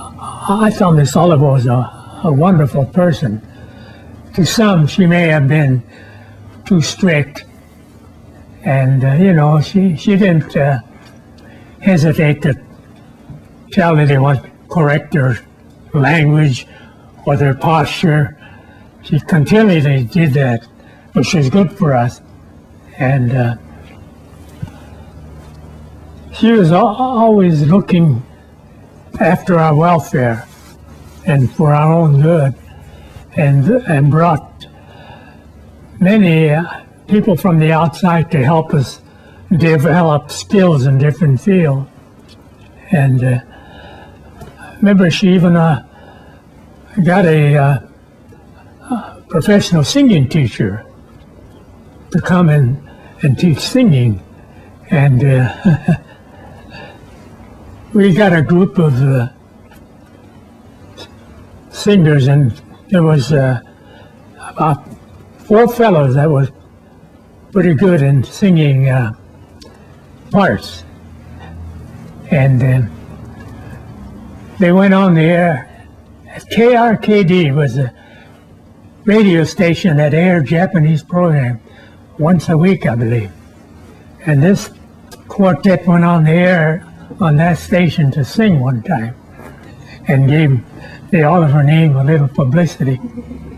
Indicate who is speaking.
Speaker 1: I thought Miss Oliver was a wonderful person. To some, she may have been too strict, and she didn't hesitate to tell that they want to correct their language or their posture. She continually did that, which was good for us, and she was always looking after our welfare and for our own good, and brought many people from the outside to help us develop skills in different fields. And remember, she even got a professional singing teacher to come in and teach singing, and we got a group of singers, and there was about 4 fellows that was pretty good in singing parts, and they went on the air. KRKD was a radio station that aired Japanese program once a week, I believe, and this quartet went on the air on that station to sing one time and gave the Oliver name a little publicity.